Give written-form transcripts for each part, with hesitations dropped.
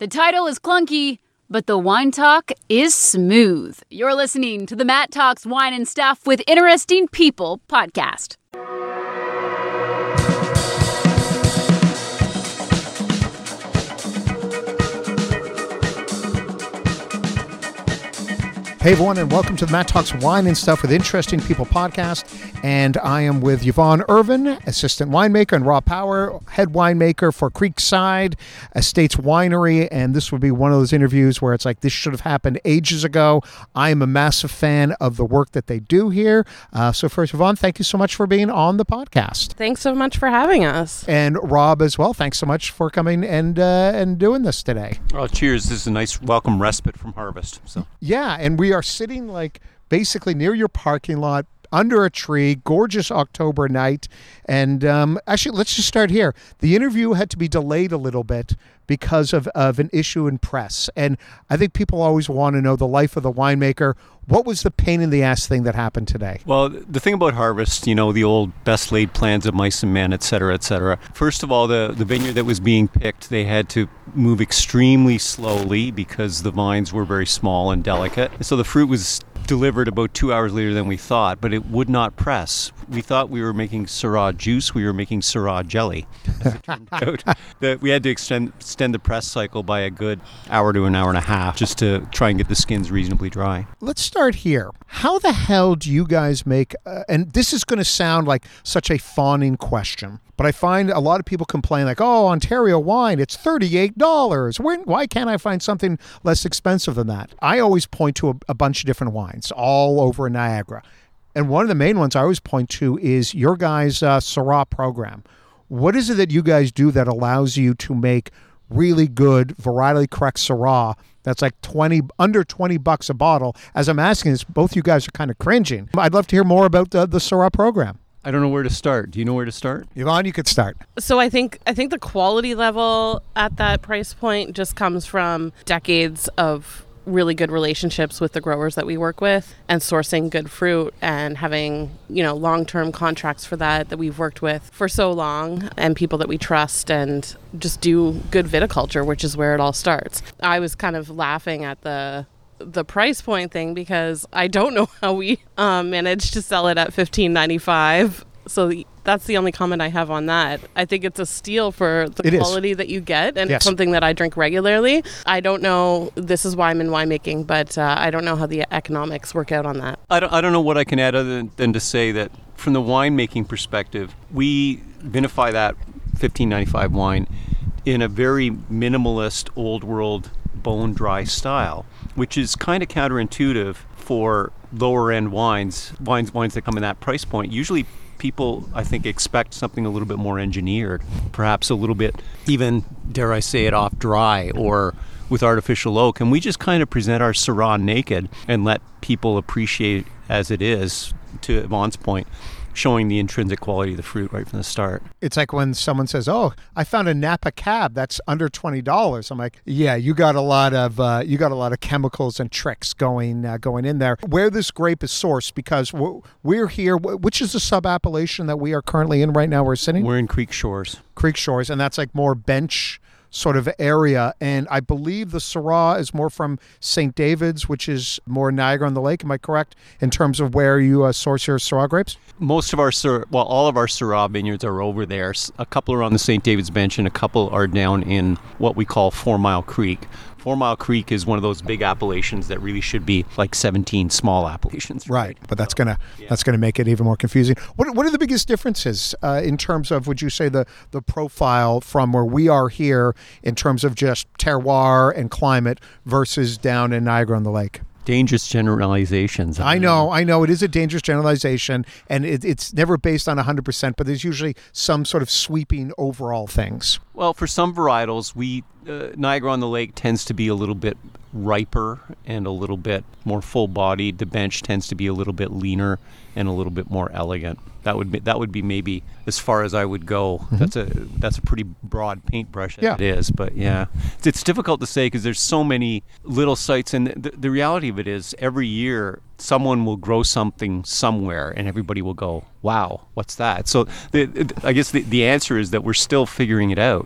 The title is clunky, but the wine talk is smooth. You're listening to the Matt Talks Wine and Stuff with Interesting People podcast. Hey everyone, and welcome to the Matt Talks Wine and Stuff with Interesting People podcast. And I am with Yvonne Irvin, assistant winemaker, and Rob Power, head winemaker for Creekside Estates Winery. And this would be one of those interviews where it's like, this should have happened ages ago. I am a massive fan of the work that they do here. So first, Yvonne, thank you so much for being on the podcast. Thanks so much for having us. And Rob as well, thanks so much for coming and doing this today. Oh, cheers. This is a nice welcome respite from harvest. So yeah, and we are sitting like basically near your parking lot under a tree, gorgeous October night. And actually, let's just start here. The interview had to be delayed a little bit because of an issue in press. And I think people always want to know the life of the winemaker. What was the pain in the ass thing that happened today? Well, the thing about harvest, you know, the old best laid plans of mice and men, et cetera, et cetera. First of all, the vineyard that was being picked, they had to move extremely slowly because the vines were very small and delicate. And so the fruit was delivered about 2 hours later than we thought, but it would not press. We thought we were making Syrah juice, we were making Syrah jelly. As it turned out, that we had to extend the press cycle by a good hour to an hour and a half just to try and get the skins reasonably dry. Let's start here. How the hell do you guys make, and this is going to sound like such a fawning question, but I find a lot of people complain like, oh, Ontario wine, it's $38. Why can't I find something less expensive than that? I always point to a bunch of different wines all over Niagara. And one of the main ones I always point to is your guys' Syrah program. What is it that you guys do that allows you to make really good varietally correct Syrah that's like under $20 a bottle? As I'm asking this, both you guys are kind of cringing. I'd love to hear more about the Syrah program. I don't know where to start. Do you know where to start? Yvonne, you could start. So I think the quality level at that price point just comes from decades of really good relationships with the growers that we work with and sourcing good fruit and having, long-term contracts for that we've worked with for so long, and people that we trust and just do good viticulture, which is where it all starts. I was kind of laughing at the price point thing because I don't know how we managed to sell it at $15.95. So that's the only comment I have on that. I think it's a steal for the quality that you get, and It's something that I drink regularly. I don't know, this is why I'm in winemaking, but I don't know how the economics work out on that. I don't know what I can add other than to say that from the winemaking perspective, we vinify that $15.95 wine in a very minimalist, old world, bone dry style, which is kind of counterintuitive for lower end wines that come in that price point. Usually people, I think, expect something a little bit more engineered, perhaps a little bit even, dare I say it, off dry or with artificial oak. And we just kind of present our Syrah naked and let people appreciate as it is, to Yvonne's point, showing the intrinsic quality of the fruit right from the start. It's like when someone says, oh, I found a Napa cab that's under $20. I'm like, yeah, you got a lot of chemicals and tricks going in there. Where this grape is sourced, because we're here, which is the sub-appellation that we are currently in right now? We're in Creek Shores. Creek Shores, and that's like more bench sort of area, and I believe the Syrah is more from St. David's, which is more Niagara-on-the-Lake. Am I correct in terms of where you source your Syrah grapes? Most of all of our Syrah vineyards are over there. A couple are on the St. David's bench, and a couple are down in what we call 4 Mile Creek. 4 Mile Creek is one of those big appellations that really should be like 17 small appellations. Right, but that's gonna make it even more confusing. What are the biggest differences in terms of, would you say, the profile from where we are here in terms of just terroir and climate versus down in Niagara-on-the-Lake? Dangerous generalizations. I know. It is a dangerous generalization, and it's never based on 100%, but there's usually some sort of sweeping overall things. Well, for some varietals, Niagara-on-the-Lake tends to be a little bit riper and a little bit more full-bodied. The bench tends to be a little bit leaner and a little bit more elegant. That would be maybe as far as I would go. Mm-hmm. That's a pretty broad paintbrush. It is, but yeah, it's difficult to say because there's so many little sites, and the reality of it is every year someone will grow something somewhere, and everybody will go, "Wow, what's that?" So I guess the answer is that we're still figuring it out.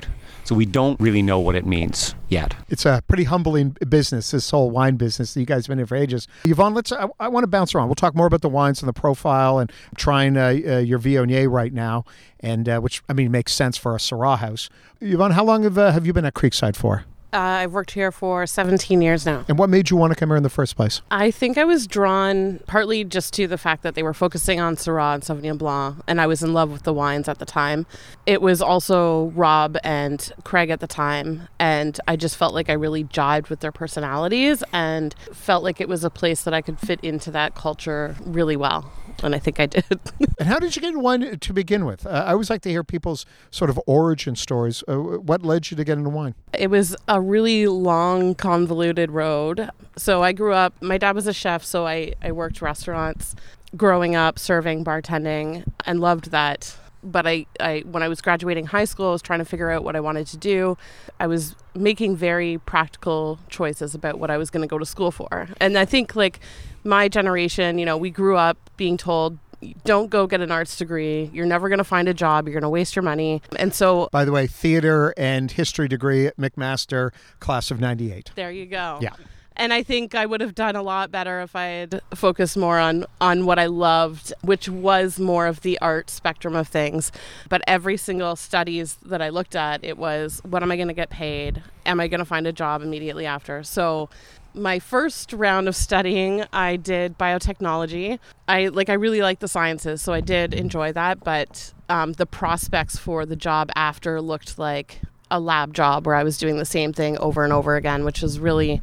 So we don't really know what it means yet. It's a pretty humbling business, this whole wine business. You guys have been here for ages. Yvonne, I want to bounce around. We'll talk more about the wines and the profile, and trying your Viognier right now, and which, I mean, makes sense for a Syrah house. Yvonne, how long have you been at Creekside for? I've worked here for 17 years now. And what made you want to come here in the first place? I think I was drawn partly just to the fact that they were focusing on Syrah and Sauvignon Blanc, and I was in love with the wines at the time. It was also Rob and Craig at the time, and I just felt like I really jived with their personalities and felt like it was a place that I could fit into that culture really well. And I think I did. And how did you get into wine to begin with? I always like to hear people's sort of origin stories. What led you to get into wine? It was a really long, convoluted road. So I grew up, my dad was a chef, so I worked restaurants growing up, serving, bartending, and loved that. But I when I was graduating high school, I was trying to figure out what I wanted to do. I was making very practical choices about what I was going to go to school for. And I think, like, my generation, we grew up being told, don't go get an arts degree. You're never going to find a job. You're going to waste your money. And so... By the way, theater and history degree at McMaster, class of 98. There you go. Yeah. And I think I would have done a lot better if I had focused more on what I loved, which was more of the art spectrum of things. But every single studies that I looked at, it was, what am I going to get paid? Am I going to find a job immediately after? So my first round of studying, I did biotechnology. I really liked the sciences, so I did enjoy that. But the prospects for the job after looked like a lab job where I was doing the same thing over and over again, which is really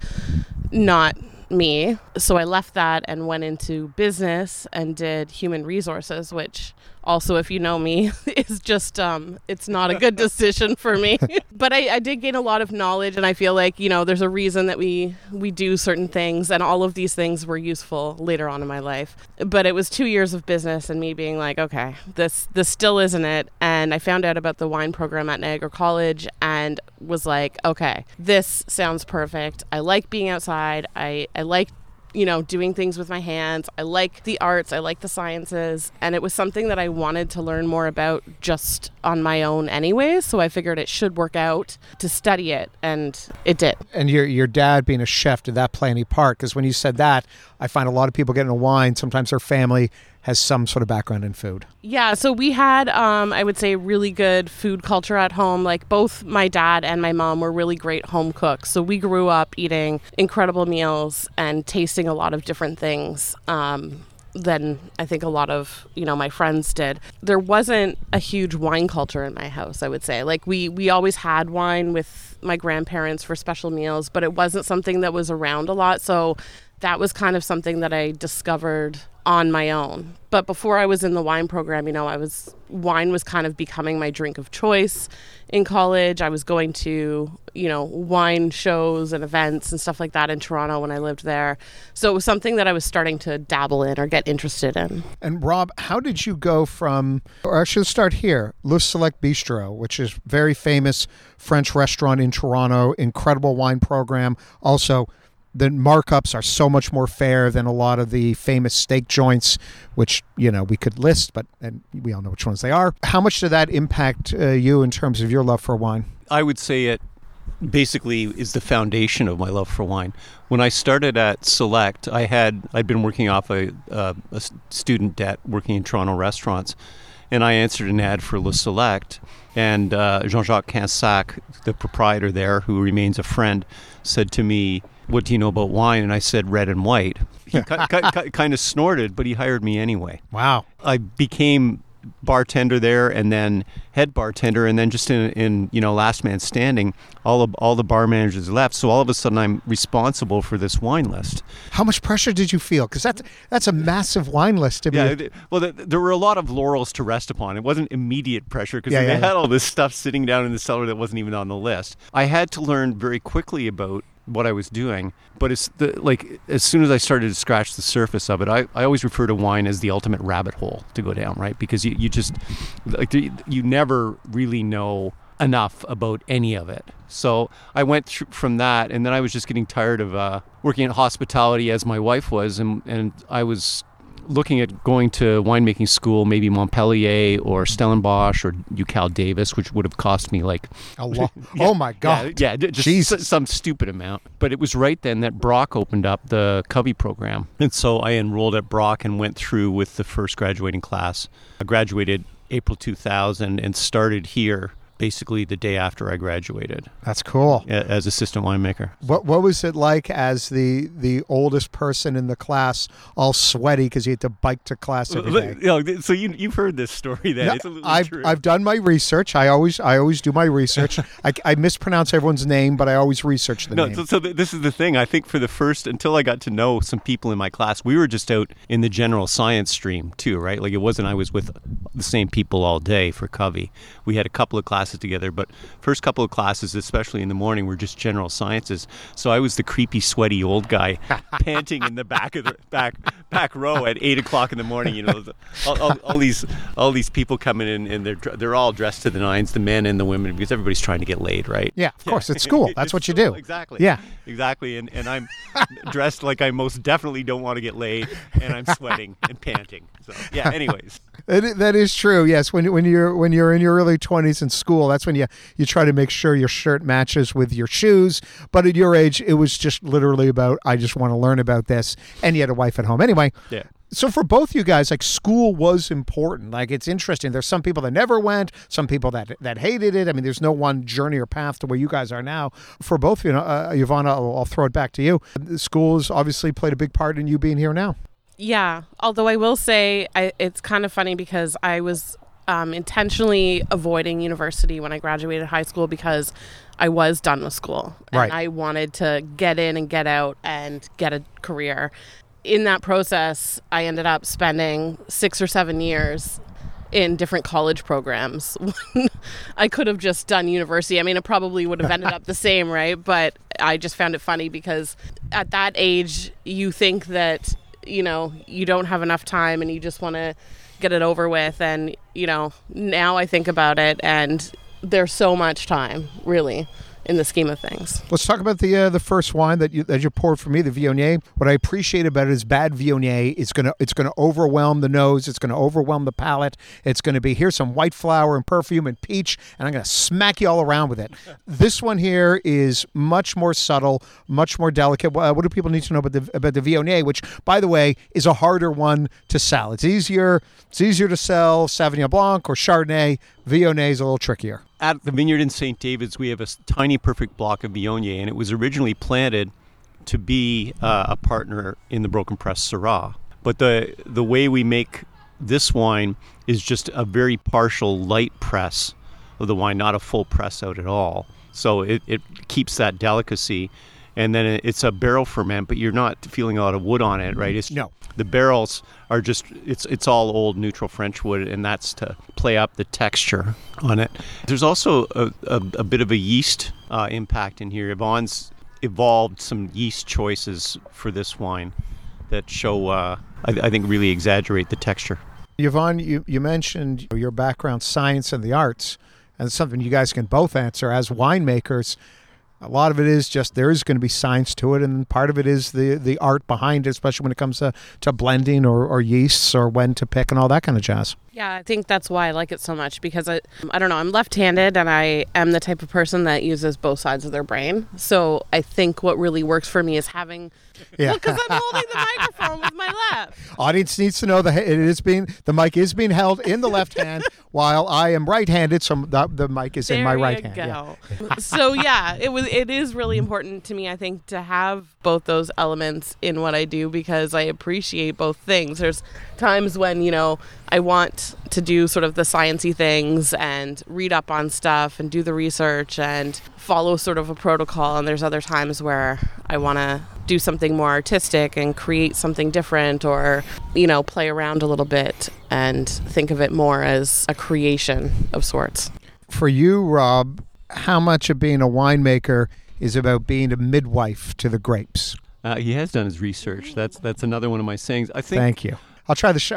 not me. So I left that and went into business and did human resources, which also, if you know me, is just, it's not a good decision for me. But I did gain a lot of knowledge, and I feel like, there's a reason that we do certain things, and all of these things were useful later on in my life. But it was 2 years of business and me being like, okay, this still isn't it. And I found out about the wine program at Niagara College and was like, okay, this sounds perfect. I like being outside. I like doing things with my hands. I like the arts. I like the sciences. And it was something that I wanted to learn more about just on my own anyways. So I figured it should work out to study it. And it did. And your dad being a chef, did that play any part? Because when you said that, I find a lot of people get into wine. Sometimes their family has some sort of background in food. Yeah, so we had, I would say, really good food culture at home. Like, both my dad and my mom were really great home cooks. So we grew up eating incredible meals and tasting a lot of different things than I think a lot of, my friends did. There wasn't a huge wine culture in my house, I would say. Like, we always had wine with my grandparents for special meals, but it wasn't something that was around a lot. So that was kind of something that I discovered on my own. But before I was in the wine program, wine was kind of becoming my drink of choice in college. I was going to, wine shows and events and stuff like that in Toronto when I lived there. So it was something that I was starting to dabble in or get interested in. And Rob, how did you go from, or I should start here, Le Select Bistro, which is very famous French restaurant in Toronto, incredible wine program. Also, the markups are so much more fair than a lot of the famous steak joints, which, we could list, and we all know which ones they are. How much did that impact you in terms of your love for wine? I would say it basically is the foundation of my love for wine. When I started at Select, I'd been working off a student debt, working in Toronto restaurants, and I answered an ad for Le Select, and Jean-Jacques Cansac, the proprietor there, who remains a friend, said to me, "What do you know about wine?" And I said, "Red and white." He kind of snorted, but he hired me anyway. Wow. I became bartender there, and then head bartender, and then just in last man standing, all the bar managers left. So all of a sudden, I'm responsible for this wine list. How much pressure did you feel? Because that's a massive wine list. Well, there were a lot of laurels to rest upon. It wasn't immediate pressure because they had all this stuff sitting down in the cellar that wasn't even on the list. I had to learn very quickly about what I was doing, but as soon as I started to scratch the surface of it, I always refer to wine as the ultimate rabbit hole to go down, right? Because you just you never really know enough about any of it. So I went from that, and then I was just getting tired of working in hospitality as my wife was, and I was looking at going to winemaking school, maybe Montpellier or Stellenbosch or UCal Davis, which would have cost me like a lot. Oh my God! Yeah, just some stupid amount. But it was right then that Brock opened up the Covey program, and so I enrolled at Brock and went through with the first graduating class. I graduated April 2000 and started here basically the day after I graduated. That's cool. As assistant winemaker. What was it like as the oldest person in the class, all sweaty because you had to bike to class every day? So you've heard this story then. It's true. I've done my research. I always do my research. I mispronounce everyone's name, but I always research the name. So this is the thing. I think for the first, until I got to know some people in my class, we were just out in the general science stream too, right? Like it wasn't I was with the same people all day for Covey. We had a couple of classes together, but first couple of classes, especially in the morning, were just general sciences. So I was the creepy, sweaty old guy panting in the back of the back row at 8 o'clock in the morning. You know, all these people coming in, and they're all dressed to the nines, the men and the women, because everybody's trying to get laid, right? Yeah, of course. It's school. That's what you do. Exactly. Yeah. Exactly. And I'm dressed like I most definitely don't want to get laid, and I'm sweating and panting. So yeah. Anyways. That is true. Yes, when you're in your early 20s in school, that's when you try to make sure your shirt matches with your shoes. But at your age, it was just literally about I just want to learn about this, and you had a wife at home anyway. Yeah. So for both you guys, like school was important. Like it's interesting. There's some people that never went, some people that hated it. I mean, there's no one journey or path to where you guys are now. For both of you, Yvonne, I'll throw it back to you. School has obviously played a big part in you being here now. Yeah, although I will say it's kind of funny because I was intentionally avoiding university when I graduated high school because I was done with school. And right. I wanted to get in and get out and get a career. In that process, I ended up spending 6 or 7 years in different college programs. I could have just done university. I mean, it probably would have ended up the same, right? But I just found it funny because at that age, you think that you know, you don't have enough time and you just want to get it over with. And, you know, now I think about it and there's so much time, really, in the scheme of things. Let's talk about the first wine that you poured for me, the Viognier. What I appreciate about it is bad Viognier. It's gonna overwhelm the nose. It's gonna overwhelm the palate. It's gonna be here's some white flower and perfume and peach, and I'm gonna smack you all around with it. This one here is much more subtle, much more delicate. What do people need to know about the Viognier? Which, by the way, is a harder one to sell. It's easier to sell Sauvignon Blanc or Chardonnay. Viognier is a little trickier. At the vineyard in St. David's, we have a tiny perfect block of Viognier, and it was originally planted to be a partner in the Broken Press Syrah. But the way we make this wine is just a very partial light press of the wine, not a full press out at all. So it keeps that delicacy. And then it's a barrel ferment, but you're not feeling a lot of wood on it, right? No. The barrels are just, it's all old neutral French wood, and that's to play up the texture on it. There's also a bit of a yeast impact in here. Yvonne's evolved some yeast choices for this wine that show, I think, really exaggerate the texture. Yvonne, you mentioned your background, science and the arts, and it's something you guys can both answer as winemakers. A lot of it is just there is going to be science to it, and part of it is the art behind it, especially when it comes to blending or yeasts or when to pick and all that kind of jazz. Yeah, I think that's why I like it so much because I don't know, I'm left-handed and I am the type of person that uses both sides of their brain. So I think what really works for me is having, well, because I'm holding the microphone with my left. Audience needs to know the mic is being held in the left hand while I am right-handed, so the mic is in my right hand. Yeah. So yeah, it is really important to me, I think, to have both those elements in what I do because I appreciate both things. There's times when, you know, I want to do sort of the sciencey things and read up on stuff and do the research and follow sort of a protocol. And there's other times where I want to do something more artistic and create something different or, you know, play around a little bit and think of it more as a creation of sorts. For you, Rob, how much of being a winemaker is about being a midwife to the grapes? He has done his research. That's another one of my sayings. I think. Thank you. I'll try the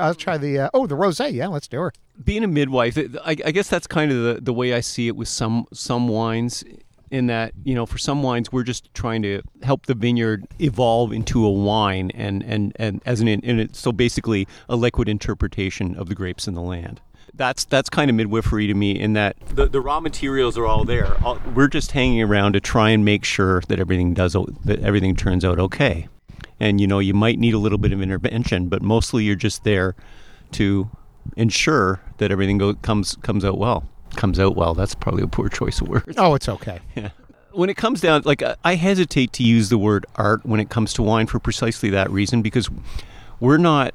rosé. Yeah, let's do her. Being a midwife, I guess that's kind of the way I see it with some wines. in that, for some wines, we're just trying to help the vineyard evolve into a wine so basically a liquid interpretation of the grapes in the land. That's kind of midwifery to me in that the raw materials are all there. We're just hanging around to try and make sure that everything turns out okay. And you might need a little bit of intervention, but mostly you're just there to ensure that everything comes out well. Comes out well. That's probably a poor choice of words. Oh, it's okay. Yeah. When it comes down, I hesitate to use the word art when it comes to wine for precisely that reason, because we're not,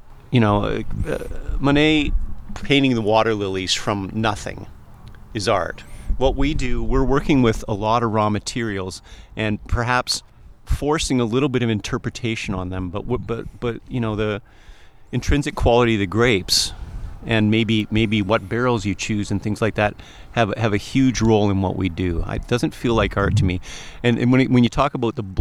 Monet painting the water lilies from nothing is art. What we do, we're working with a lot of raw materials and perhaps forcing a little bit of interpretation on them, but the intrinsic quality of the grapes and maybe what barrels you choose and things like that have a huge role in what we do. It doesn't feel like art to me. And when you talk about the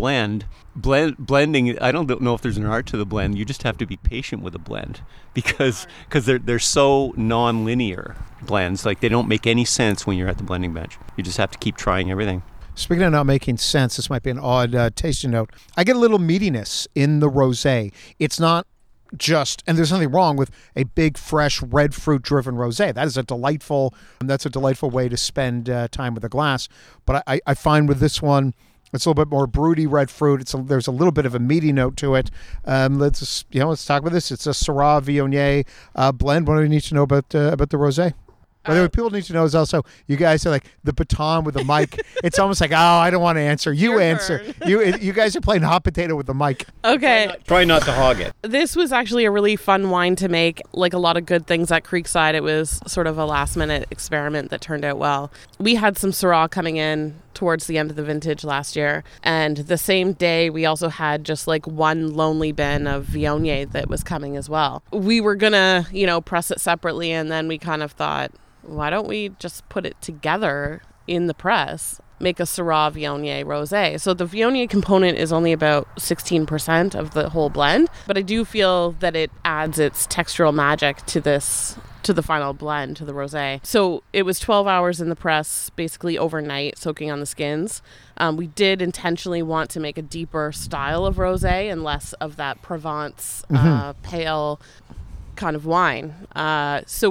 blending, I don't know if there's an art to the blend. You just have to be patient with a blend because they're so non-linear blends. Like, they don't make any sense when you're at the blending bench. You just have to keep trying everything. Speaking of not making sense, this might be an odd tasting note. I get a little meatiness in the rosé. It's not and there's nothing wrong with a big, fresh, red fruit-driven rosé. That's a delightful way to spend time with a glass. But I find with this one, it's a little bit more broody red fruit. There's a little bit of a meaty note to it. Let's talk about this. It's a Syrah Viognier blend. What do we need to know about the rosé? By the way, people need to know is also, you guys are like the baton with the mic. It's almost like, I don't want to answer. You answer. You guys are playing hot potato with the mic. Okay. Try not to hog it. This was actually a really fun wine to make. Like a lot of good things at Creekside, it was sort of a last-minute experiment that turned out well. We had some Syrah coming in towards the end of the vintage last year, and the same day we also had just like one lonely bin of Viognier that was coming as well. We were gonna, press it separately, and then we kind of thought, why don't we just put it together in the press, make a Syrah Viognier rosé? So the Viognier component is only about 16% of the whole blend, but I do feel that it adds its textural magic to the final blend, to the rosé. So it was 12 hours in the press, basically overnight, soaking on the skins. We did intentionally want to make a deeper style of rosé and less of that Provence pale kind of wine. So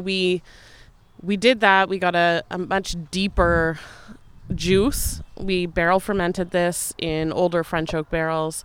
we did that. We got a much deeper juice. We barrel fermented this in older French oak barrels.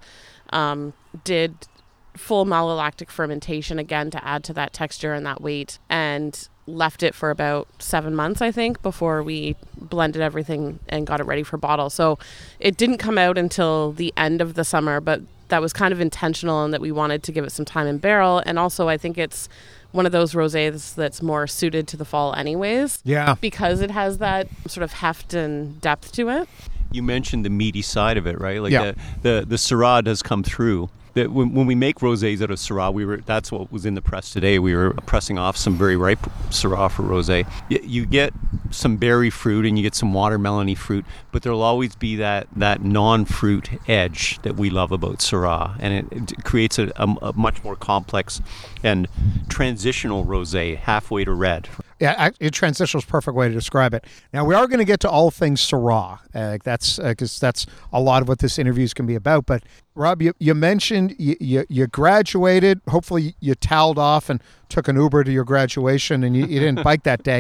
Did full malolactic fermentation again to add to that texture and that weight, and left it for about 7 months, I think, before we blended everything and got it ready for bottle. So it didn't come out until the end of the summer, but that was kind of intentional in that we wanted to give it some time in barrel. And also I think it's one of those rosés that's more suited to the fall anyways. Yeah. Because it has that sort of heft and depth to it. You mentioned the meaty side of it, right? Like the Syrah does come through. That when we make rosés out of Syrah, that's what was in the press today. We were pressing off some very ripe Syrah for rosé. You get some berry fruit and you get some watermelon-y fruit, but there'll always be that non-fruit edge that we love about Syrah, and it creates a much more complex and transitional rosé, halfway to red. Yeah, transitional is a perfect way to describe it. Now, we are going to get to all things Syrah. That's because that's a lot of what this interview is going to be about. But, Rob, you mentioned you graduated. Hopefully you toweled off and took an Uber to your graduation, and you didn't bike that day.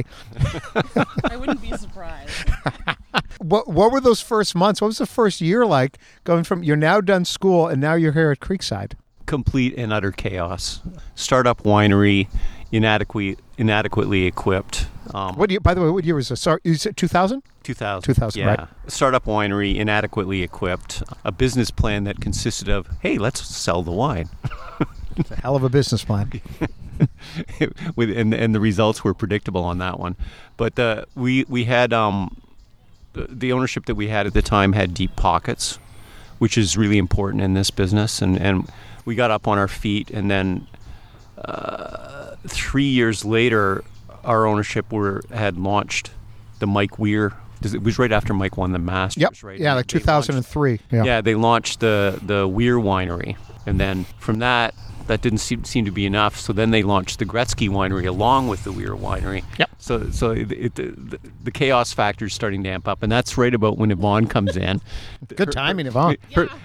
I wouldn't be surprised. What were those first months? What was the first year like going from you're now done school and now you're here at Creekside? Complete and utter chaos. Startup winery, inadequately equipped. By the way, what year was this? Sorry, is it 2000? 2000. 2000, yeah. Right. Startup winery, inadequately equipped. A business plan that consisted of, hey, let's sell the wine. It's a hell of a business plan. And the results were predictable on that one. But we had the ownership that we had at the time had deep pockets, which is really important in this business. And we got up on our feet, and then 3 years later, our ownership had launched the Mike Weir. It was right after Mike won the Masters, yep. right? Yeah, like 2003. Yeah, they launched the Weir Winery. And then from that, that didn't seem to be enough. So then they launched the Gretzky Winery along with the Weir Winery. Yep. So the chaos factor is starting to amp up, and that's right about when Yvonne comes in. Good timing, Yvonne.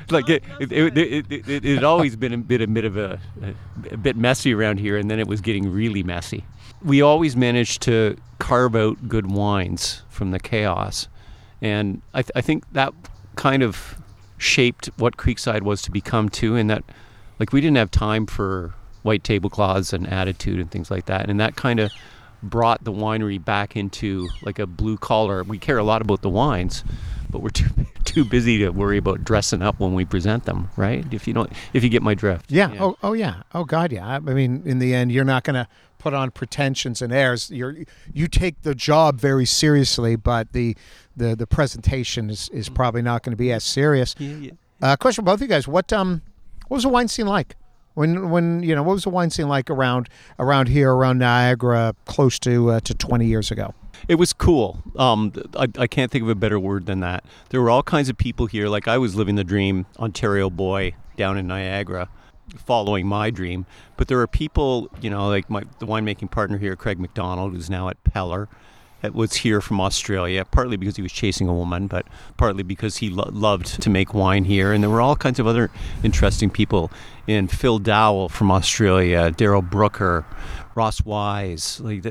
It had always been a bit of a bit messy around here, and then it was getting really messy. We always managed to carve out good wines from the chaos, and I think that kind of shaped what Creekside was to become too, in that like we didn't have time for white tablecloths and attitude and things like that, and that kind of brought the winery back into like a blue collar. We care a lot about the wines, but we're too busy to worry about dressing up when we present them, right? If you get my drift. Yeah. Oh yeah. Oh God, yeah. I mean, in the end, you're not going to put on pretensions and airs. You take the job very seriously, but the presentation is probably not going to be as serious. Yeah. Question for both of you guys: what was the wine scene like? When what was the wine scene like around here, around Niagara, close to 20 years ago? It was cool. I can't think of a better word than that. There were all kinds of people here. Like I was living the dream, Ontario boy down in Niagara, following my dream. But there are people, like the winemaking partner here, Craig McDonald, who's now at Peller, that was here from Australia, partly because he was chasing a woman, but partly because he loved to make wine here. And there were all kinds of other interesting people. And Phil Dowell from Australia, Daryl Brooker, Ross Wise, like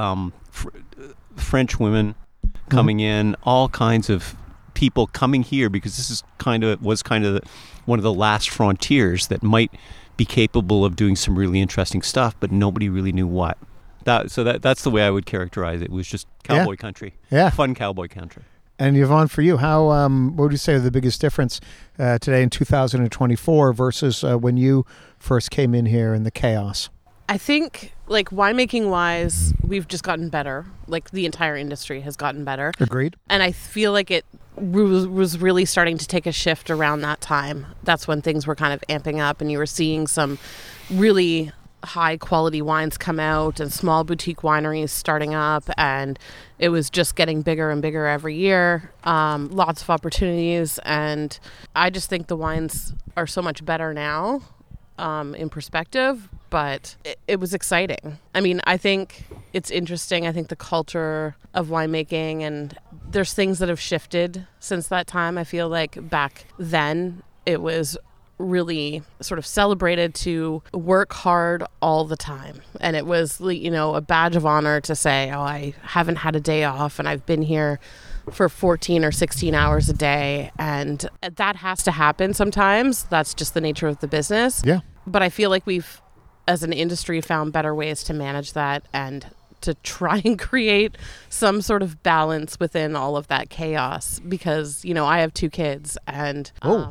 French women coming in, all kinds of people coming here because this is was one of the last frontiers that might be capable of doing some really interesting stuff, but nobody really knew what. That's the way I would characterize it. It was just cowboy country. Yeah. Fun cowboy country. And Yvonne, for you, how what would you say are the biggest difference today in 2024 versus when you first came in here in the chaos? I think, like, winemaking wise, we've just gotten better. Like, the entire industry has gotten better. Agreed. And I feel like it was really starting to take a shift around that time. That's when things were kind of amping up, and you were seeing some really high quality wines come out and small boutique wineries starting up, and it was just getting bigger and bigger every year. Lots of opportunities, and I just think the wines are so much better now in perspective, but it was exciting. I mean, I think it's interesting. I think the culture of winemaking, and there's things that have shifted since that time. I feel like back then it was really sort of celebrated to work hard all the time. And it was, a badge of honor to say, oh, I haven't had a day off and I've been here for 14 or 16 hours a day. And that has to happen sometimes. That's just the nature of the business. Yeah. But I feel like we've, as an industry, found better ways to manage that and to try and create some sort of balance within all of that chaos, because I have 2 kids and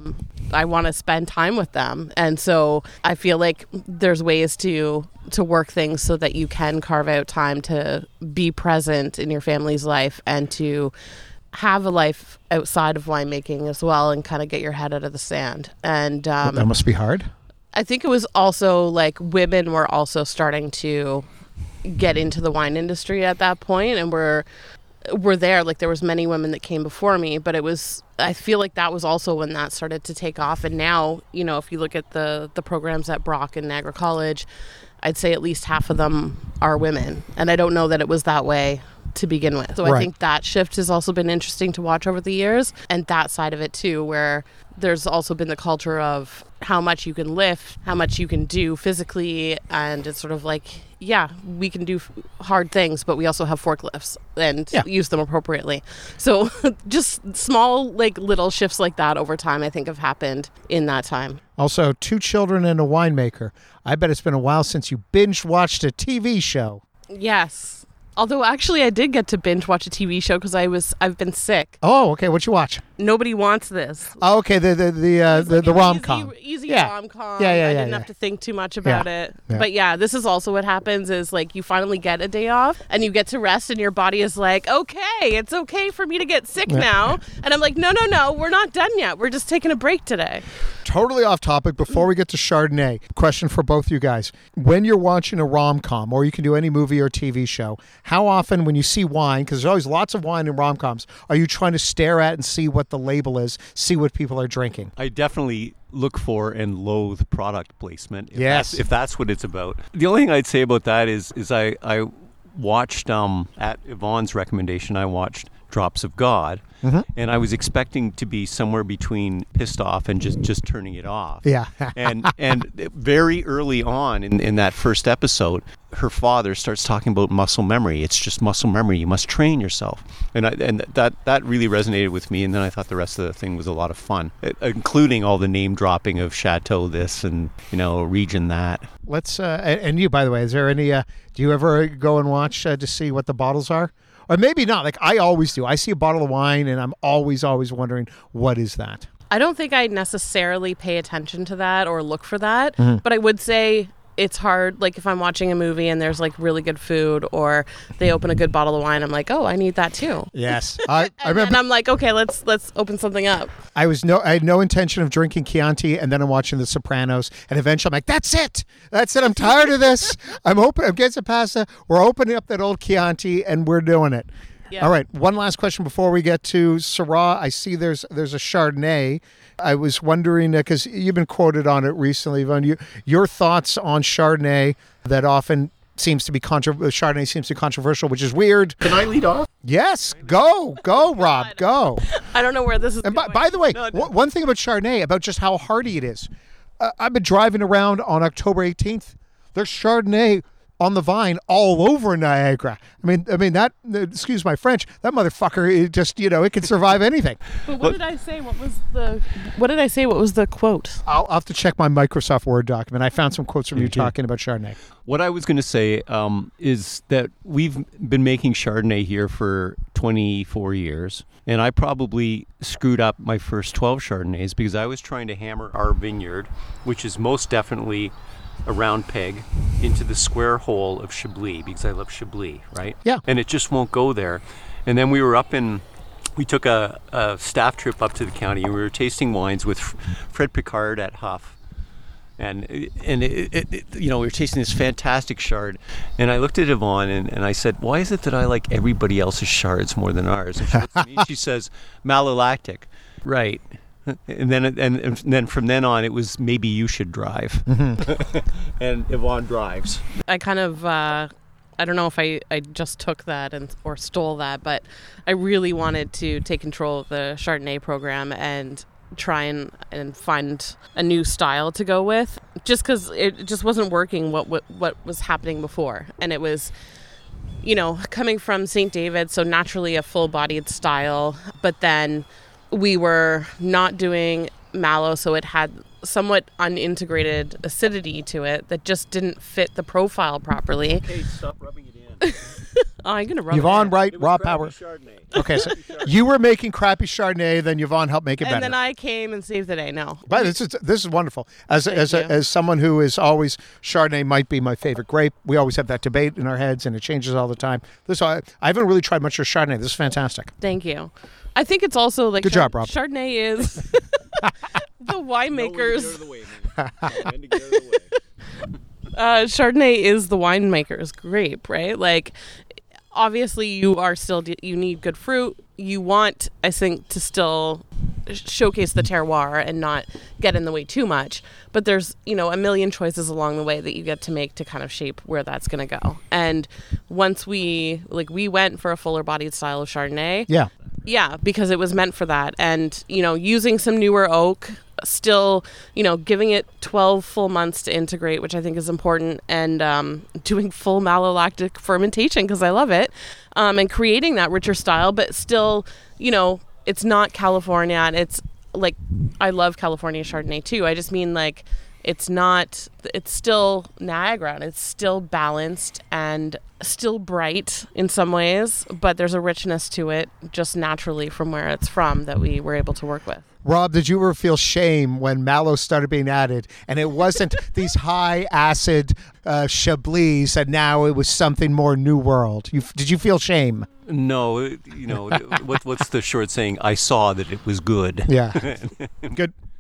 I want to spend time with them, and so I feel like there's ways to work things so that you can carve out time to be present in your family's life and to have a life outside of winemaking as well, and kind of get your head out of the sand. And that must be hard. I think it was also like women were also starting to get into the wine industry at that point, and we're there. Like, there was many women that came before me, but I feel like that was also when that started to take off. And now, if you look at the programs at Brock and Niagara College, I'd say at least half of them are women, and I don't know that it was that way to begin with. So I think that shift has also been interesting to watch over the years, and that side of it too, where there's also been the culture of how much you can lift, how much you can do physically, and it's sort of like, yeah, we can do hard things, but we also have forklifts and use them appropriately. So just small, little shifts like that over time, I think, have happened in that time. Also, 2 children and a winemaker. I bet it's been a while since you binge watched a TV show. Yes. Although, actually, I did get to binge watch a TV show because I've been sick. Oh, okay. What'd you watch? Nobody Wants This. Oh, okay. The rom-com. Easy rom-com. I didn't have to think too much about it. Yeah. But yeah, this is also what happens is, you finally get a day off and you get to rest, and your body is like, okay, it's okay for me to get sick now. And I'm like, no, we're not done yet. We're just taking a break today. Totally off topic. Before we get to Chardonnay, question for both you guys. When you're watching a rom-com, or you can do any movie or TV show, how often when you see wine, because there's always lots of wine in rom-coms, are you trying to stare at and see what the label is, see what people are drinking? I definitely look for and loathe product placement. Yes. If that's what it's about. The only thing I'd say about that is I watched, at Yvonne's recommendation, I watched Drops of God, and I was expecting to be somewhere between pissed off and just turning it off. Yeah. and very early on in that first episode, her father starts talking about muscle memory. It's just muscle memory. You must train yourself. And that really resonated with me. And then I thought the rest of the thing was a lot of fun, including all the name dropping of Chateau this and, region that. Let's, and you, by the way, is there any, do you ever go and watch to see what the bottles are? Or maybe not. Like I always do. I see a bottle of wine and I'm always wondering, what is that? I don't think I necessarily pay attention to that or look for that, but I would say it's hard. Like if I'm watching a movie and there's like really good food or they open a good bottle of wine, I'm like, oh, I need that too. Yes. I remember. And I'm like, okay, let's open something up. I had no intention of drinking Chianti, and then I'm watching The Sopranos, and eventually I'm like, that's it. I'm tired of this. I'm getting some pasta. We're opening up that old Chianti, and we're doing it. Yeah. All right. One last question before we get to Syrah. I see there's a Chardonnay. I was wondering, because you've been quoted on it recently, Yvonne, your thoughts on Chardonnay that often seems to be Chardonnay seems to be controversial, which is weird. Can I lead off? Yes. Go, Rob, go. I don't know where this is and going. By the way, one thing about Chardonnay, about just how hardy it is, I've been driving around on October 18th. There's Chardonnay on the vine all over Niagara. I mean that, excuse my French, that motherfucker, it just, it can survive anything. But what did I say? What was the quote? I'll have to check my Microsoft Word document. I found some quotes from you talking about Chardonnay. What I was going to say is that we've been making Chardonnay here for 24 years, and I probably screwed up my first 12 Chardonnays because I was trying to hammer our vineyard, which is most definitely a round peg, into the square hole of Chablis, because I love Chablis, right? Yeah. And it just won't go there. And then we took a staff trip up to the county, and we were tasting wines with Fred Picard at Huff. And we were tasting this fantastic Chard, and I looked at Yvonne and I said, why is it that I like everybody else's Chards more than ours? And she looked at me and she says, malolactic. Right. And then from then on, it was maybe you should drive. And Yvonne drives. I kind of, I don't know if I just took that or stole that, but I really wanted to take control of the Chardonnay program and try and find a new style to go with, just because it just wasn't working what was happening before. And it was, coming from St. David, so naturally a full-bodied style, but then we were not doing mallow, so it had somewhat unintegrated acidity to it that just didn't fit the profile properly. Okay, stop rubbing it in. I'm going to rub Yvonne, it in. right? Raw power. Okay, so you were making crappy Chardonnay, then Yvonne helped make it better. And then I came and saved the day. No. But this is wonderful. As someone who is always, Chardonnay might be my favorite grape. We always have that debate in our heads, and it changes all the time. I haven't really tried much of Chardonnay. This is fantastic. Thank you. I think it's also like good job, Rob. Chardonnay is the winemakers. Chardonnay is the winemaker's grape, right? Like, obviously, you need good fruit. You want, I think, to still showcase the terroir and not get in the way too much. But there's, a million choices along the way that you get to make to kind of shape where that's going to go. And once we went for a fuller bodied style of Chardonnay. Yeah. Yeah, because it was meant for that. And, using some newer oak, still, giving it 12 full months to integrate, which I think is important, and doing full malolactic fermentation because I love it, and creating that richer style, but still, it's not California. And it's like, I love California Chardonnay too. I just mean like, it's still Niagara, and it's still balanced and still bright in some ways, but there's a richness to it just naturally from where it's from that we were able to work with. Rob, did you ever feel shame when mallow started being added and it wasn't these high acid Chablis and now it was something more New World? Did you feel shame? No, what's the short saying? I saw that it was good. Yeah. Good.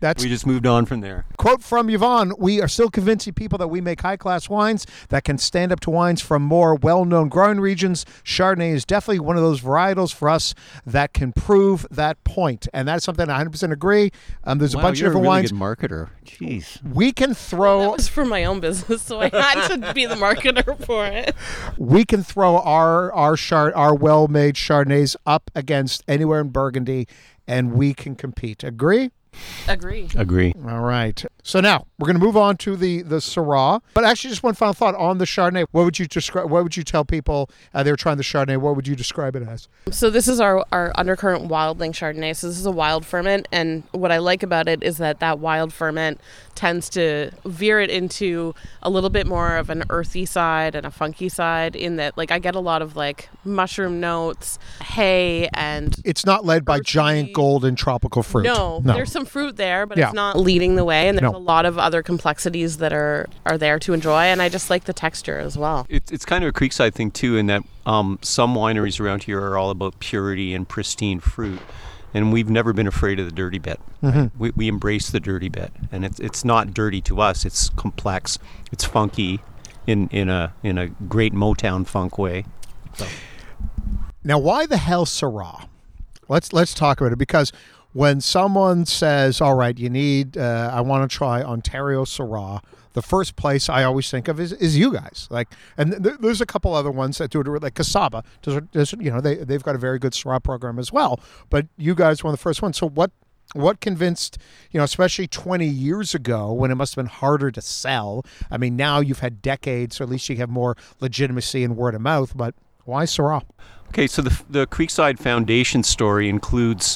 That's We just moved on from there. quote from Yvonne, we are still convincing people that we make high-class wines that can stand up to wines from more well-known growing regions. Chardonnay is definitely one of those varietals for us that can prove that point. And that's something I 100% agree. There's a bunch of different wines. Good marketer. Jeez. We can throw That was for my own business, so I had to be the marketer for it. we can throw our well-made Chardonnays up against anywhere in Burgundy, and we can compete. Agree? Agree. All right. So now we're going to move on to the Syrah. But actually, just one final thought on the Chardonnay. What would you describe? What would you tell people they're trying the Chardonnay? What would you describe it as? So this is our undercurrent wildling Chardonnay. So this is a wild ferment, and what I like about it is that wild ferment tends to veer it into a little bit more of an earthy side and a funky side. In that, like, I get a lot of like mushroom notes, hay, and It's not led by Earthy. giant golden tropical fruit. no, there's some fruit there, but Yeah. it's not leading the way, and there's No. a lot of other complexities that are there to enjoy, and I just like the texture as well. It's kind of a Creekside thing too, in that some wineries around here are all about purity and pristine fruit, and we've never been afraid of the dirty bit. Right? We embrace the dirty bit, and it's not dirty to us. It's complex. It's funky, in a great Motown funk way. So. Now, why the hell Syrah? Let's talk about it, because when someone says, "All right, you need," I want to try Ontario Syrah, the first place I always think of is you guys. Like, and there's a couple other ones that do it, like Casaba. They've got a very good Syrah program as well. But you guys were one of the first ones. So what convinced, especially 20 years ago when it must have been harder to sell? I mean, now you've had decades, so at least you have more legitimacy and word of mouth. But why Syrah? Okay, so the Creekside Foundation story includes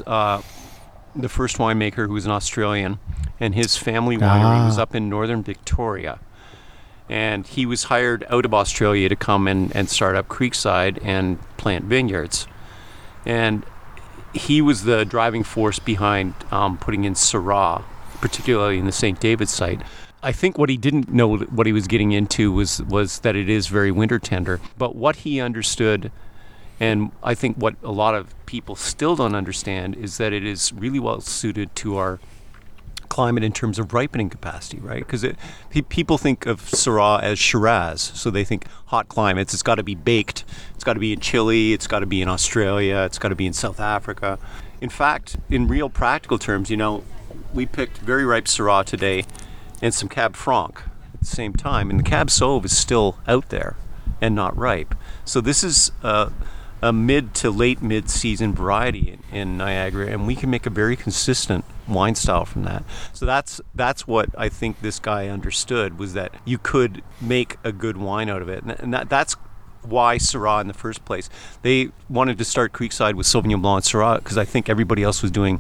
the first winemaker, who was an Australian, and his family winery was up in northern Victoria. And he was hired out of Australia to come and start up Creekside and plant vineyards. And he was the driving force behind putting in Syrah, particularly in the St. David site. I think what he didn't know what he was getting into was that it is very winter tender. But what he understood, and I think what a lot of people still don't understand, is that it is really well suited to our climate in terms of ripening capacity, right? Because people think of Syrah as Shiraz, so they think hot climates. It's got to be baked. It's got to be in Chile. It's got to be in Australia. It's got to be in South Africa. In fact, in real practical terms, we picked very ripe Syrah today and some Cab Franc at the same time, and the Cab Sauv is still out there and not ripe. So this is a mid to late mid-season variety in Niagara, and we can make a very consistent wine style from that. So that's what I think this guy understood, was that you could make a good wine out of it, and that's why Syrah in the first place. They wanted to start Creekside with Sauvignon Blanc and Syrah because I think everybody else was doing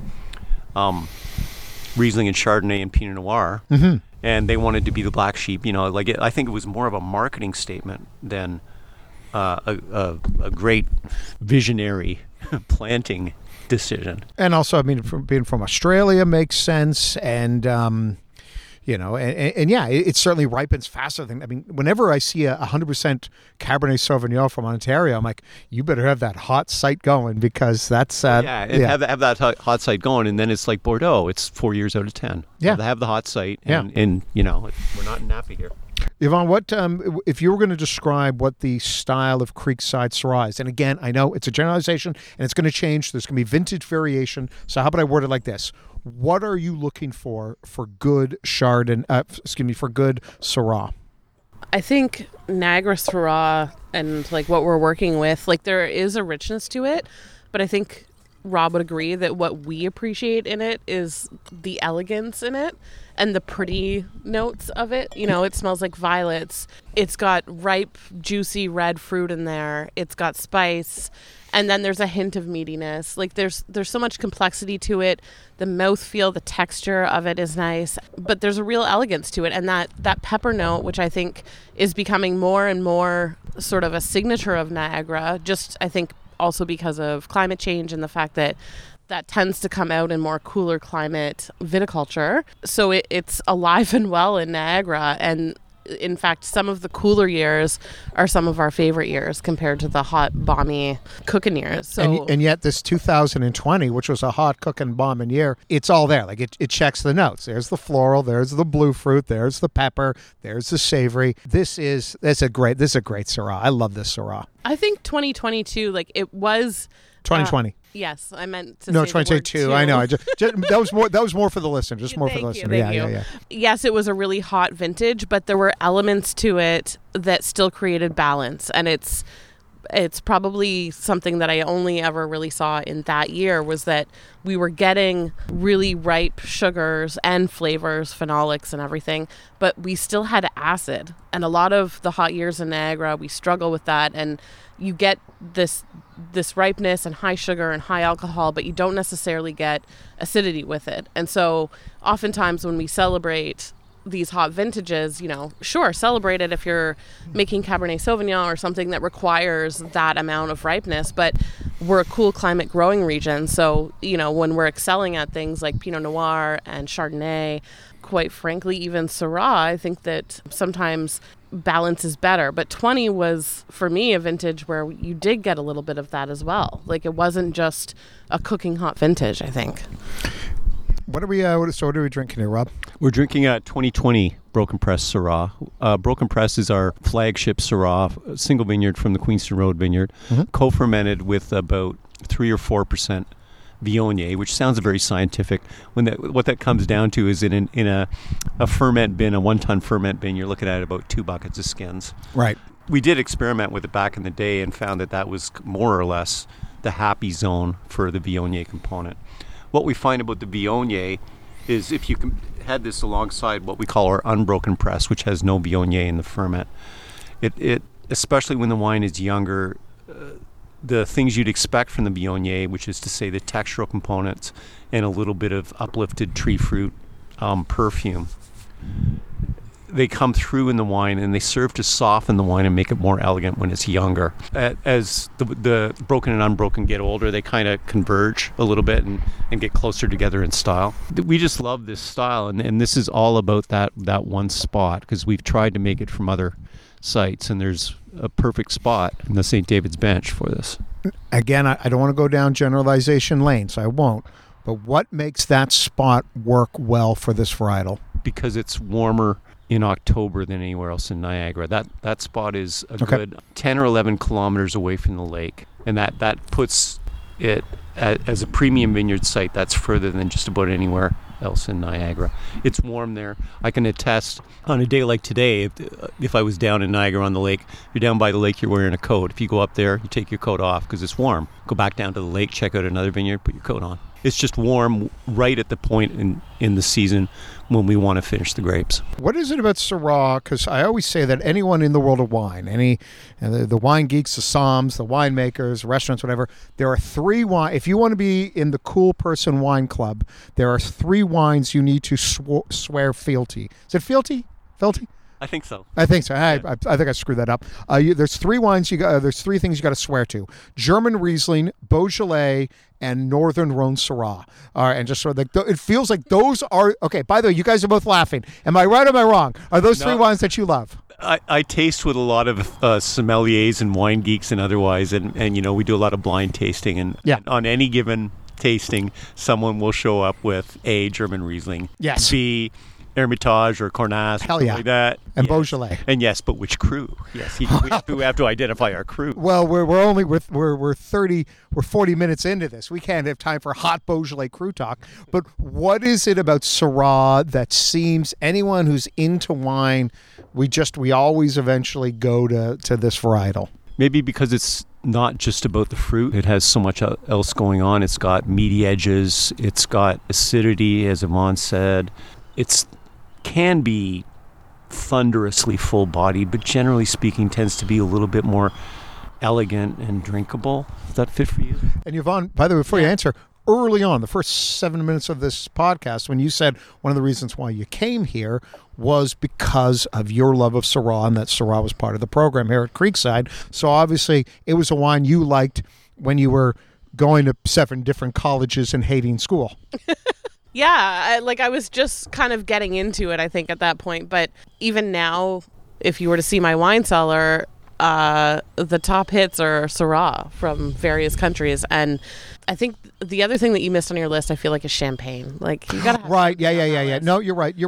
Riesling and Chardonnay and Pinot Noir, and they wanted to be the black sheep. I think it was more of a marketing statement than a great visionary planting decision. And also, I mean, being from Australia makes sense, and it certainly ripens faster than. I mean, whenever I see a 100% Cabernet Sauvignon from Ontario, I'm like, you better have that hot site going, because that's have that hot site going, and then it's like Bordeaux. It's 4 years out of 10. Yeah, have the hot site, and we're not in Napa here. Yvonne, what if you were going to describe what the style of Creekside Syrah is? And again, I know it's a generalization and it's going to change. There's going to be vintage variation. So how about I word it like this? What are you looking for good for good Syrah? I think Niagara Syrah and like what we're working with, like there is a richness to it, but I think Rob would agree that what we appreciate in it is the elegance in it and the pretty notes of it. It smells like violets. It's got ripe, juicy red fruit in there. It's got spice. And then there's a hint of meatiness. Like there's so much complexity to it. The mouthfeel, the texture of it is nice, but there's a real elegance to it. And that pepper note, which I think is becoming more and more sort of a signature of Niagara, just I think also because of climate change and the fact that tends to come out in more cooler climate viticulture. So it's alive and well in Niagara, and In fact, some of the cooler years are some of our favorite years compared to the hot, balmy cooking years. So, and yet this 2020, which was a hot cooking bombing year, it's all there. Like it checks the notes. There's the floral, there's the blue fruit, there's the pepper, there's the savory. This is a great Syrah. I love this Syrah. I think 2022, like it was 2020. Yes, I meant to No, say the word 2022. I know. That was more for the listener. Just more for the listener. Thank you. Yeah. Yes, it was a really hot vintage, but there were elements to it that still created balance, and it's probably something that I only ever really saw in that year, was that we were getting really ripe sugars and flavors, phenolics and everything, but we still had acid. And a lot of the hot years in Niagara, we struggle with that, and you get this ripeness and high sugar and high alcohol, but you don't necessarily get acidity with it. And so oftentimes when we celebrate these hot vintages, sure, celebrate it if you're making Cabernet Sauvignon or something that requires that amount of ripeness, but we're a cool climate growing region. So, when we're excelling at things like Pinot Noir and Chardonnay, quite frankly, even Syrah, I think that sometimes balance is better. But 20 was, for me, a vintage where you did get a little bit of that as well. Like, it wasn't just a cooking hot vintage, I think. What are we drinking here, Rob? We're drinking a 2020 Broken Press Syrah. Broken Press is our flagship Syrah, a single vineyard from the Queenston Road vineyard, co-fermented with about 3 or 4% Viognier, which sounds very scientific. What that comes down to is in a ferment bin, a 1-ton ferment bin, you're looking at about 2 buckets of skins. Right. We did experiment with it back in the day and found that was more or less the happy zone for the Viognier component. What we find about the Viognier is if you had this alongside what we call our unbroken press, which has no Viognier in the ferment, it especially when the wine is younger, the things you'd expect from the Viognier, which is to say the textural components and a little bit of uplifted tree fruit perfume, they come through in the wine, and they serve to soften the wine and make it more elegant when it's younger. As the broken and unbroken get older, they kind of converge a little bit and get closer together in style. We just love this style, and this is all about that one spot, because we've tried to make it from other sites, and there's a perfect spot in the St. David's Bench for this. Again, I don't want to go down generalization lane, so I won't. But what makes that spot work well for this varietal? Because it's warmer in October than anywhere else in Niagara. That spot is a good 10 or 11 kilometers away from the lake, and that puts it as a premium vineyard site. That's further than just about anywhere else in Niagara. It's warm there. I can attest, on a day like today, if I was down in Niagara on the lake, you're down by the lake, you're wearing a coat. If you go up there, you take your coat off because it's warm. Go back down to the lake, check out another vineyard, put your coat on. It's just warm right at the point in the season when we want to finish the grapes. What is it about Syrah? Because I always say that anyone in the world of wine, the wine geeks, the somms, the winemakers, restaurants, whatever, there are 3 wines. If you want to be in the cool person wine club, there are 3 wines you need to swear fealty. Is it fealty? Fealty? I think so. I think so. I think I screwed that up. There's 3 wines there's 3 things you got to swear to: German Riesling, Beaujolais, and Northern Rhone Syrah. And just sort of like, it feels like those are okay. By the way, you guys are both laughing. Am I right or am I wrong? Are those 3 wines that you love? I taste with a lot of sommeliers and wine geeks and otherwise, and we do a lot of blind tasting, and on any given tasting, someone will show up with A, German Riesling, yes, B, Hermitage or Cornas, hell yeah, like that, and Beaujolais, and yes, but which crew? Yes, we have to identify our crew. Well, we're 40 minutes into this. We can't have time for hot Beaujolais crew talk. But what is it about Syrah that seems anyone who's into wine, we always eventually go to this varietal? Maybe because it's not just about the fruit. It has so much else going on. It's got meaty edges. It's got acidity, as Yvonne said. It can be thunderously full-bodied, but generally speaking tends to be a little bit more elegant and drinkable. Is that fit for you? And Yvonne, by the way, before you answer, early on, the first 7 minutes of this podcast, when you said one of the reasons why you came here was because of your love of Syrah, and that Syrah was part of the program here at Creekside. So obviously it was a wine you liked when you were going to 7 different colleges and hating school. Yeah, I was just kind of getting into it, I think, at that point. But even now, if you were to see my wine cellar, the top hits are Syrah from various countries. And I think the other thing that you missed on your list, I feel like, is champagne. Like, you gotta have Right. Yeah. No, you're right.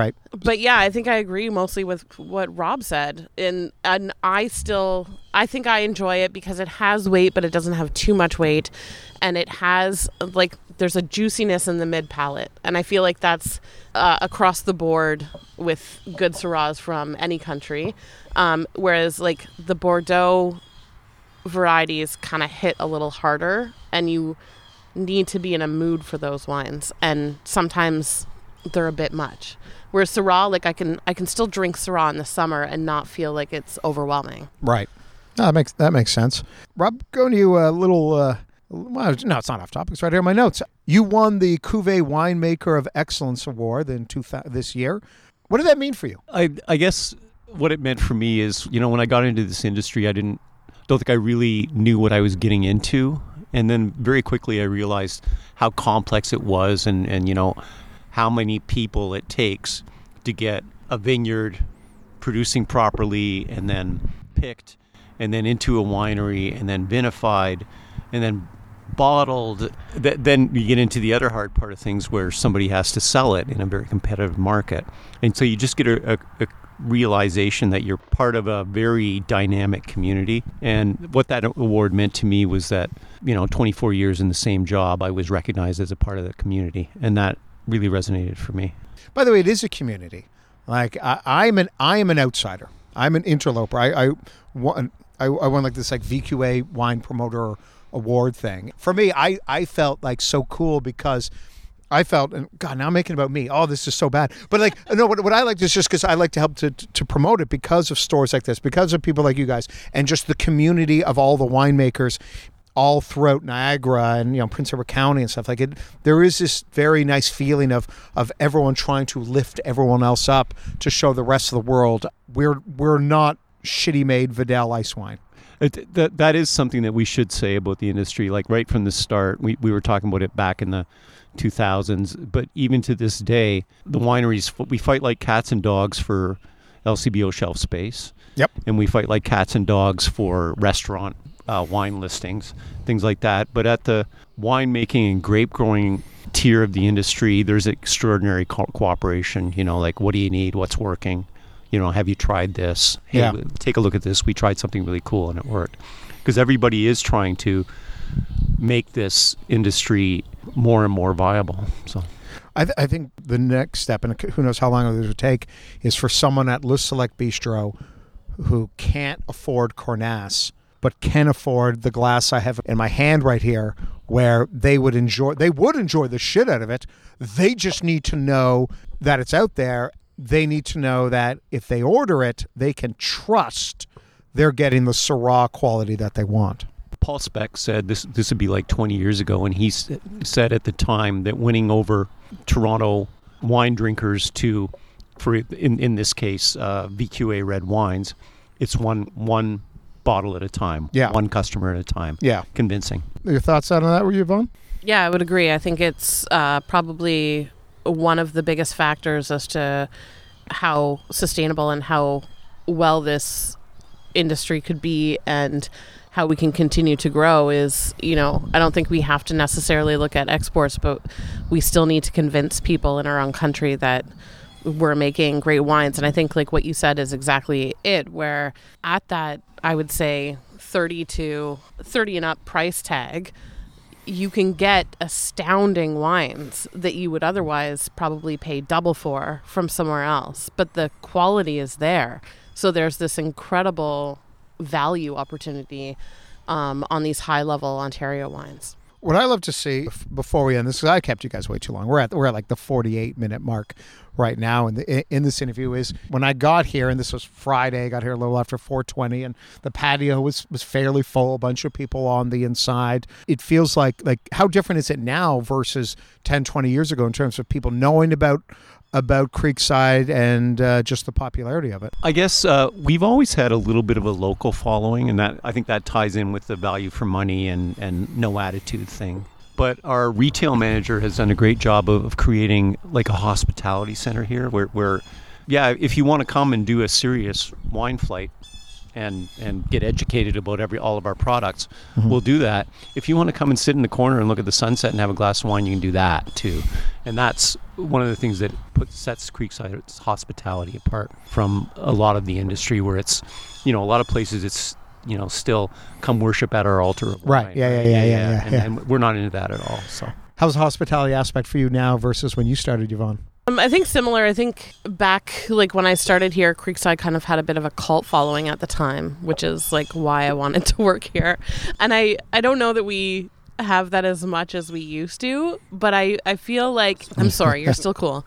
But yeah, I think I agree mostly with what Rob said. And I think I enjoy it because it has weight, but it doesn't have too much weight. And it has, like, there's a juiciness in the mid palate. And I feel like that's across the board with good Syrahs from any country. Whereas, like, the Bordeaux varieties kind of hit a little harder, and you need to be in a mood for those wines. And sometimes they're a bit much. Whereas Syrah, like, I can still drink Syrah in the summer and not feel like it's overwhelming. Right. No, that makes sense. Rob, going to you a little. Well, no, it's not off topic. It's right here in my notes. You won the Cuvée Winemaker of Excellence Award this year. What did that mean for you? I guess what it meant for me is, when I got into this industry, I don't think I really knew what I was getting into. And then very quickly I realized how complex it was and how many people it takes to get a vineyard producing properly and then picked and then into a winery and then vinified and then bottled. Then you get into the other hard part of things where somebody has to sell it in a very competitive market. And so you just get a realization that you're part of a very dynamic community. And what that award meant to me was that, 24 years in the same job, I was recognized as a part of the community. And that really resonated for me. By the way, it is a community. Like, I am an outsider. I'm an interloper. I won like this like VQA wine promoter award thing. For me, I felt like so cool because I felt, and God, now I'm making it about me. Oh, this is so bad. But like, no, what I like is just because I like to help to promote it because of stores like this, because of people like you guys, and just the community of all the winemakers all throughout Niagara and Prince Edward County and stuff like it. There is this very nice feeling of everyone trying to lift everyone else up to show the rest of the world we're not shitty made Vidal ice wine. That is something that we should say about the industry. Like right from the start, we were talking about it back in the 2000s, but even to this day, the wineries, we fight like cats and dogs for LCBO shelf space. Yep. And we fight like cats and dogs for restaurant wine listings, things like that. But at the winemaking and grape growing tier of the industry, there's extraordinary cooperation. Like, what do you need? What's working? Have you tried this? Hey, yeah. Take a look at this. We tried something really cool and it worked. Because everybody is trying to make this industry more and more viable. So, I think the next step, and who knows how long it will take, is for someone at Le Select Bistro who can't afford Cornas, but can afford the glass I have in my hand right here, where they would enjoy the shit out of it. They just need to know that it's out there. They need to know that if they order it, they can trust they're getting the Syrah quality that they want. Paul Speck said this would be like 20 years ago, and he said at the time that winning over Toronto wine drinkers in this case, VQA red wines, it's one bottle at a time, one customer at a time. Yeah. Convincing. Your thoughts on that, were you, Yvonne? Yeah, I would agree. I think it's probably one of the biggest factors as to how sustainable and how well this industry could be and how we can continue to grow is, I don't think we have to necessarily look at exports, but we still need to convince people in our own country that we're making great wines. And I think like what you said is exactly it, where at that, I would say 30 and up price tag, you can get astounding wines that you would otherwise probably pay double for from somewhere else. But the quality is there. So there's this incredible value opportunity on these high-level Ontario wines. What I love to see before we end this, because I kept you guys way too long. We're at like the 48-minute mark right now in this interview. Is when I got here, and this was Friday. I got here a little after 4:20, and the patio was fairly full. A bunch of people on the inside. It feels like how different is it now versus 10, 20 years ago in terms of people knowing about Creekside and just the popularity of it? I guess we've always had a little bit of a local following, and that I think that ties in with the value for money and no attitude thing. But our retail manager has done a great job of creating like a hospitality center here where yeah, if you want to come and do a serious wine flight and get educated about all of our products, we'll do that. If you want to come and sit in the corner and look at the sunset and have a glass of wine, you can do that too. And that's one of the things that sets Creekside's hospitality apart from a lot of the industry, where it's, a lot of places it's, still come worship at our altar of wine. Right. Yeah. And we're not into that at all. So how's the hospitality aspect for you now versus when you started, Yvonne? I think similar. I think back, when I started here, Creekside kind of had a bit of a cult following at the time, which is why I wanted to work here. And I don't know that we have that as much as we used to, but I feel like, I'm sorry, you're still cool.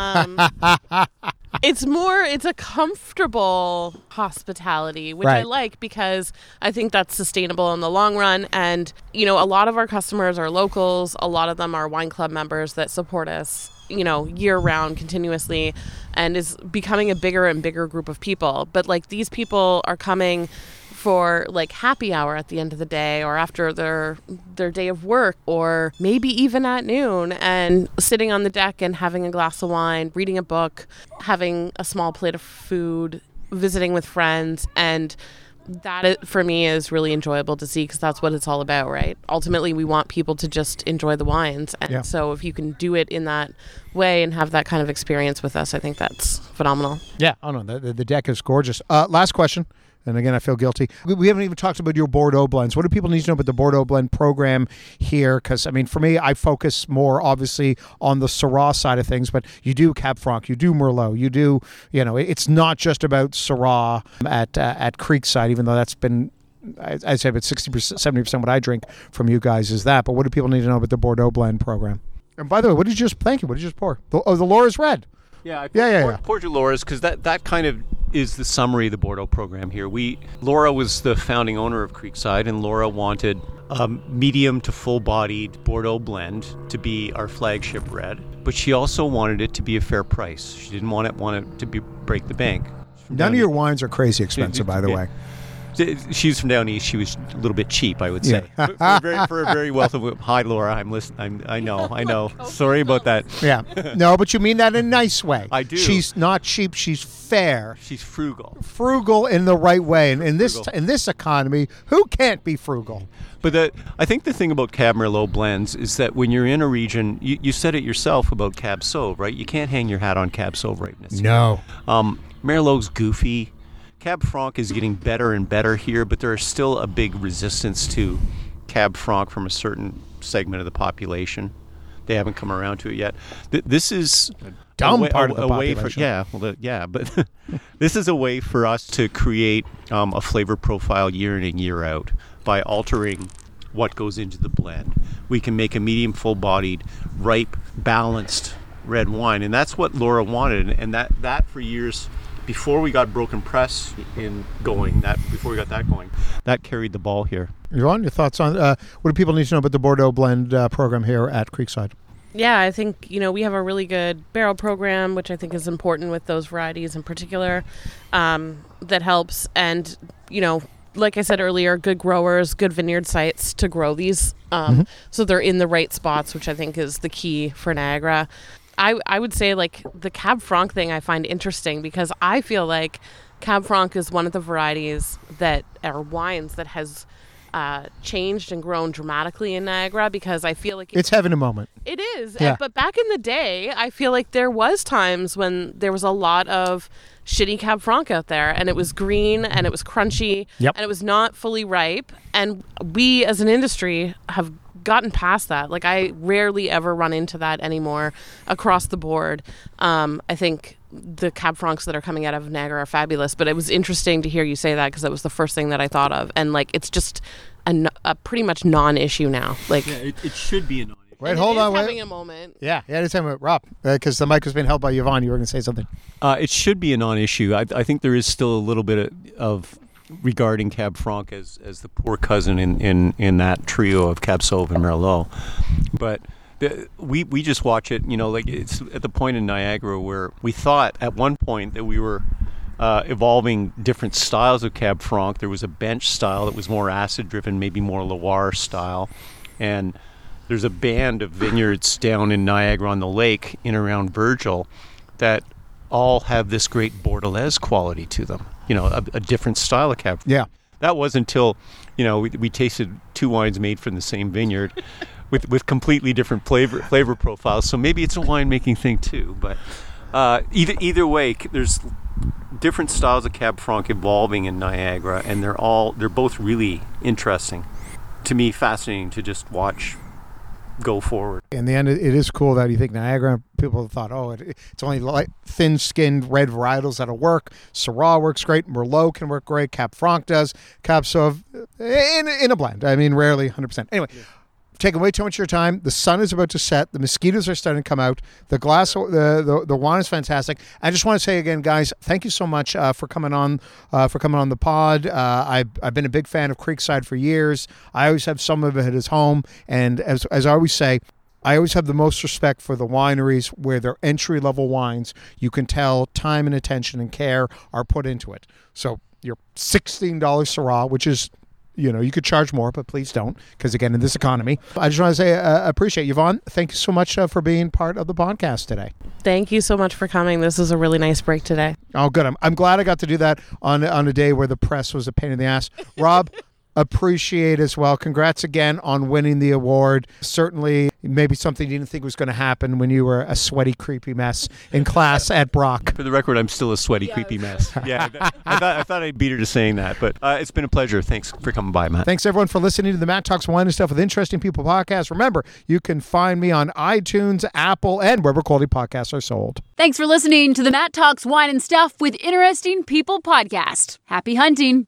It's a comfortable hospitality, which I like, because I think that's sustainable in the long run. And, a lot of our customers are locals. A lot of them are wine club members that support us, year round continuously, and is becoming a bigger and bigger group of people. But these people are coming for happy hour at the end of the day, or after their day of work, or maybe even at noon, and sitting on the deck and having a glass of wine, reading a book, having a small plate of food, visiting with friends. And that, for me, is really enjoyable to see, because that's what it's all about, right? Ultimately, we want people to just enjoy the wines. And so if you can do it in that way and have that kind of experience with us, I think that's phenomenal. Yeah. Oh, no, the deck is gorgeous. Last question. And again, I feel guilty. We haven't even talked about your Bordeaux blends. What do people need to know about the Bordeaux blend program here? Because, for me, I focus more, obviously, on the Syrah side of things, but you do Cab Franc, you do Merlot, you do, it's not just about Syrah at Creekside, even though that's been, I'd say about 60%, 70% what I drink from you guys is that. But what do people need to know about the Bordeaux blend program? And by the way, what did you just pour? The Laura's Red. Yeah, I poured you Laura's, because that kind of is the summary of the Bordeaux program here. Laura was the founding owner of Creekside, and Laura wanted a medium to full-bodied Bordeaux blend to be our flagship red, but she also wanted it to be a fair price. She didn't want it to break the bank. None of your wines are crazy expensive, by the way. She's from down east. She was a little bit cheap, I would say. For a very wealthy. Hi, Laura. I'm listening. I know. Sorry about that. Yeah. No, but you mean that in a nice way. I do. She's not cheap. She's fair. She's frugal. Frugal in the right way. And in this economy, who can't be frugal? But I think the thing about Cab Merlot blends is that when you're in a region, you said it yourself about Cab Sauv, right? You can't hang your hat on Cab Sauv ripeness. No. Merlot's goofy. Cab Franc is getting better and better here, but there is still a big resistance to Cab Franc from a certain segment of the population. They haven't come around to it yet. This is dumb part of the population. But this is a way for us to create a flavor profile year in and year out by altering what goes into the blend. We can make a medium, full-bodied, ripe, balanced red wine, and that's what Laura wanted, and that for years. Before we got Broken Press going, that carried the ball here. Yvonne, your thoughts on what do people need to know about the Bordeaux blend program here at Creekside? Yeah, I think, we have a really good barrel program, which I think is important with those varieties in particular, that helps. And, like I said earlier, good growers, good vineyard sites to grow these. So they're in the right spots, which I think is the key for Niagara. I would say the Cab Franc thing I find interesting, because I feel like Cab Franc is one of the varieties that are wines that has changed and grown dramatically in Niagara, because I feel like it's having a moment. It is. Yeah. But back in the day, I feel like there was times when there was a lot of shitty Cab Franc out there, and it was green and it was crunchy and it was not fully ripe. And we as an industry have gotten past that. I rarely ever run into that anymore across the board. I think the Cab Francs that are coming out of Niagara are fabulous, but it was interesting to hear you say that, because that was the first thing that I thought of. And it's just a pretty much non-issue now. It should be a non-issue. Wait, hold on. Having a moment. Yeah, it's having a Rob, because the mic was being held by Yvonne. You were going to say something. It should be a non-issue. I think there is still a little bit of regarding Cab Franc as the poor cousin in that trio of Cab Sauv and Merlot. But we just watch it, it's at the point in Niagara where we thought at one point that we were evolving different styles of Cab Franc. There was a bench style that was more acid-driven, maybe more Loire style. And there's a band of vineyards down in Niagara on the lake in around Virgil that all have this great Bordelaise quality to them. A different style of Cab. Yeah. That was until, we tasted two wines made from the same vineyard with completely different flavor profiles. So maybe it's a winemaking thing too. But either way, there's different styles of Cab Franc evolving in Niagara, and they're both really interesting. To me, fascinating to just watch go forward. In the end, it is cool that you think Niagara, people thought, it's only like thin-skinned red varietals that'll work. Syrah works great. Merlot can work great. Cab Franc does. Cab Sauv in a blend. I mean, rarely 100%. Anyway, taking way too much of your time. The sun is about to set. The mosquitoes are starting to come out. The wine is fantastic. I just want to say again, guys, thank you so much for coming on the pod. I've been a big fan of Creekside for years. I always have some of it as home, and as I always say, I always have the most respect for the wineries where their entry-level wines, you can tell time and attention and care are put into it. So your $16 Syrah, which is, you could charge more, but please don't, because again, in this economy, I just want to say appreciate you, Yvonne. Thank you so much for being part of the podcast today. Thank you so much for coming. This is a really nice break today. Oh, good. I'm glad I got to do that on a day where the press was a pain in the ass. Rob, appreciate as well. Congrats again on winning the award. Certainly, maybe something you didn't think was going to happen when you were a sweaty, creepy mess in class at Brock. For the record, I'm still a sweaty, creepy mess. Yeah, I thought I'd beat her to saying that, but it's been a pleasure. Thanks for coming by, Matt. Thanks, everyone, for listening to the Matt Talks Wine and Stuff with Interesting People podcast. Remember, you can find me on iTunes, Apple, and wherever quality podcasts are sold. Thanks for listening to the Matt Talks Wine and Stuff with Interesting People podcast. Happy hunting.